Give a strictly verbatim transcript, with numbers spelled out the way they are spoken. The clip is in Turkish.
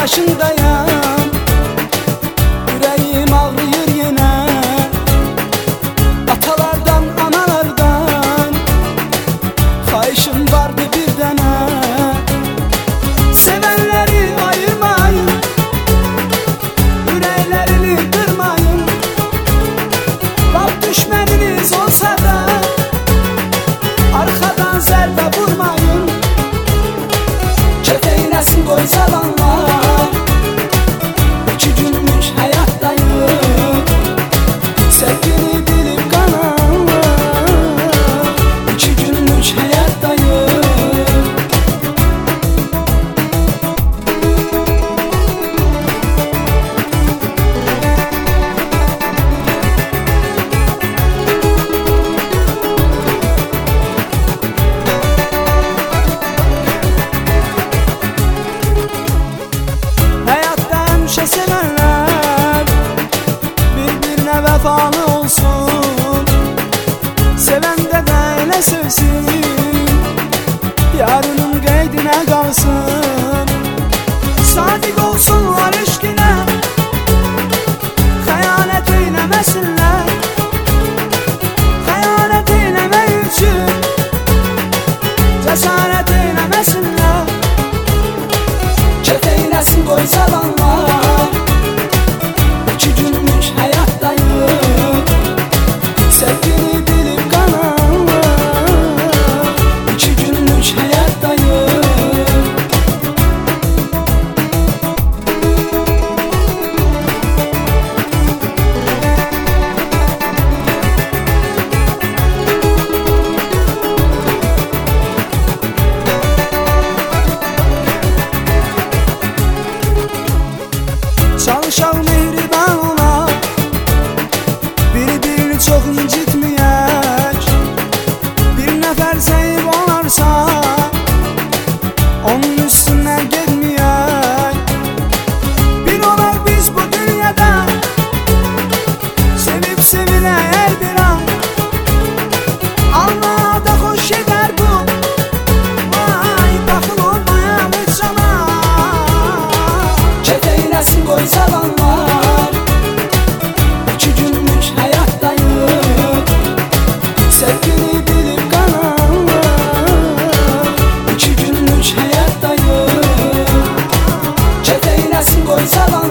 yaşındayım, yüreğim ağrıyor yine. Atalardan, analardan kayışım vardı bir tane. Sevenleri ayırmayın, yüreklerini kırmayın. Bak düşmanınız olsa da arkadan zerbe vurmayın. Çeteylesin koy salanlar, iki günmüş hayattayım. Sevgini bilip kananlar, iki günmüş hayattayım. Sevenler birbirine vefalı olsun, seven de böyle sevsin, yarının qeydinə qalsın. Sadiq olsunlar eşqinə, xəyanət eyləməsinlər. Xəyanət eyləmək üçün cəsarət eyləməsinlər. Çət eyləsin qoy salanlar, iki günmüş hayattayım. Sevgini bilip kananlar, iki günmüş hayattayım. Çalışan mehriban ola, bir-birini çok incitmeyek. Bir nəfər zəif olarsa onun üstündən getməyək. Bir olaq biz bu dünyada, sevib sevilək hər bir an. Allah'a da xoş edər bu, vay baxıl olmayan heç zaman. Çət eyləsin qoy salanlar, iki günmüş hayattayım. Sevgini bilip kananlar, iki günmüş hayattayım. Çət eyləsin qoy salanlar.